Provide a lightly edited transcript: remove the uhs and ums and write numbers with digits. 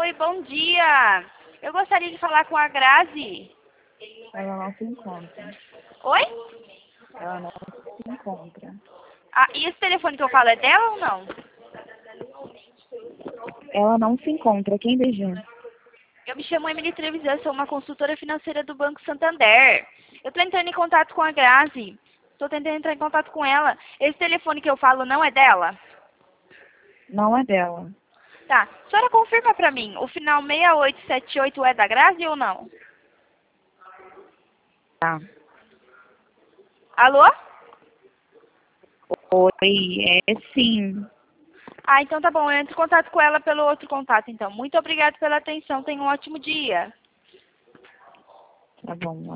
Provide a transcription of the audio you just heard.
Oi, bom dia. Eu gostaria de falar com a Grazi. Ela não se encontra. Oi? Ela não se encontra. Ah, e esse telefone que eu falo é dela ou não? Ela não se encontra. Quem beijou? Eu me chamo Emily Trevisan, sou uma consultora financeira do Banco Santander. Eu estou entrando em contato com a Grazi. Estou tentando entrar em contato com ela. Esse telefone que eu falo não é dela? Não é dela. Tá. A senhora confirma pra mim, o final 6878 é da Grazi ou não? Tá. Alô? Oi, é sim. Ah, então tá bom. Eu entro em contato com ela pelo outro contato, então. Muito obrigada pela atenção. Tenha um ótimo dia. Tá bom.